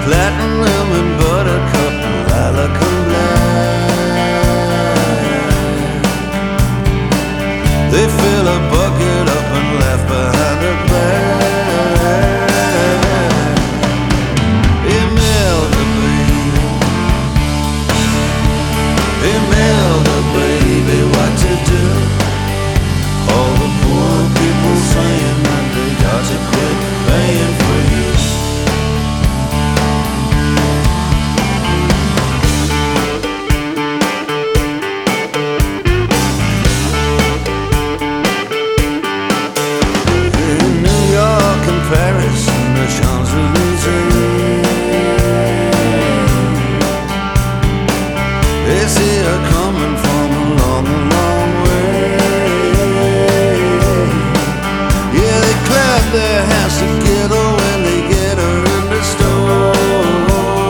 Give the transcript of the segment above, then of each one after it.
platinum and buttercup, lilac and black. They fill a bucket up and laugh behind her back. Imelda, baby, Imelda, baby, what to do? All the poor people saying that they got to quit paying for you. Paris and the Champs-Élysées, they see her coming from a long, long way. Yeah, they clap their hands together when they get her in the store.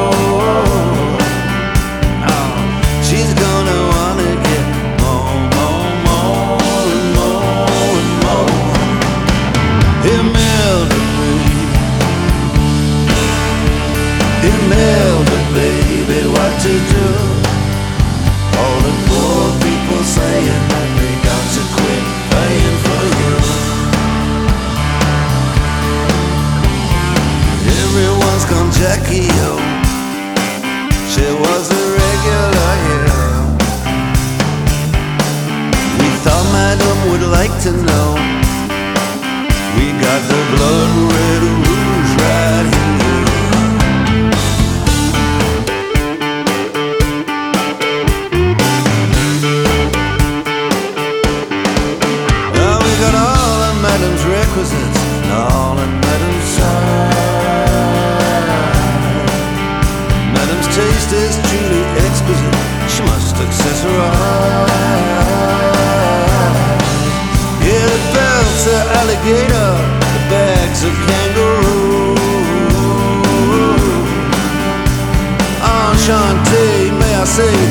Oh, she's gonna wanna get more, more, more, and more, and more. Imelda, Imelda, baby, what to do? All the poor people saying that they got to quit paying for you. Everyone's gone Jackie O. She was a regular hero. We thought Madam would like to know. We got the blood red rouge right here. Madam's requisites and all in Madam's side. Madam's taste is truly exquisite. She must accessorize. Yeah, the belts are alligator, the bags are kangaroo. Enchanté, may I say,